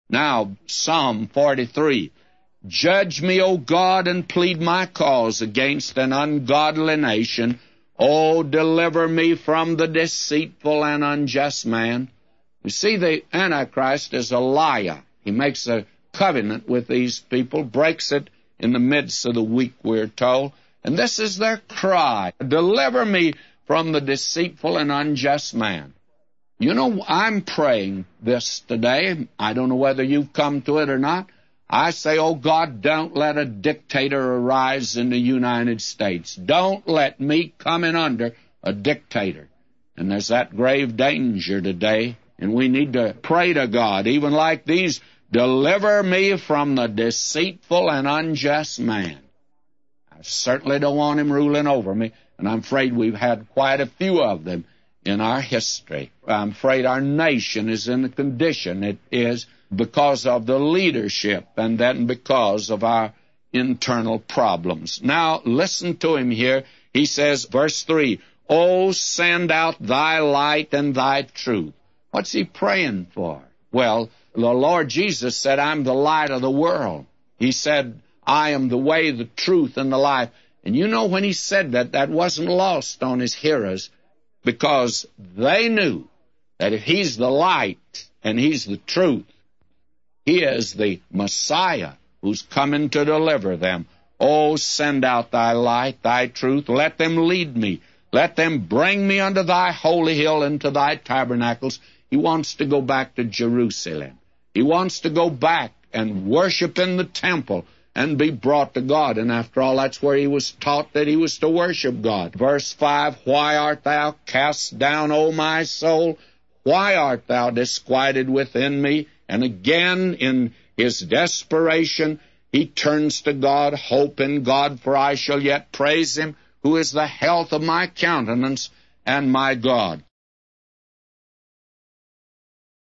Now, Psalm 43. Judge me, O God, and plead my cause against an ungodly nation. O deliver me from the deceitful and unjust man. You see, the Antichrist is a liar. He makes a covenant with these people, breaks it in the midst of the week, we're told. And this is their cry. Deliver me from the deceitful and unjust man. You know, I'm praying this today. I don't know whether you've come to it or not. I say, oh God, don't let a dictator arise in the United States. Don't let me come in under a dictator. And there's that grave danger today. And we need to pray to God, even like these, deliver me from the deceitful and unjust man. I certainly don't want him ruling over me, and I'm afraid we've had quite a few of them in our history. I'm afraid our nation is in the condition it is because of the leadership and then because of our internal problems. Now, listen to him here. He says, verse 3, Oh, send out thy light and thy truth. What's he praying for? Well, the Lord Jesus said, I'm the light of the world. He said, I am the way, the truth, and the life. And you know, when he said that, that wasn't lost on his hearers, because they knew that if he's the light and he's the truth, he is the Messiah who's coming to deliver them. Oh, send out thy light, thy truth. Let them lead me. Let them bring me unto thy holy hill and to thy tabernacles. He wants to go back to Jerusalem. He wants to go back and worship in the temple and be brought to God. And after all, that's where he was taught that he was to worship God. Verse 5, Why art thou cast down, O my soul? Why art thou disquieted within me? And again, in his desperation, he turns to God, hope in God, for I shall yet praise him, who is the health of my countenance and my God.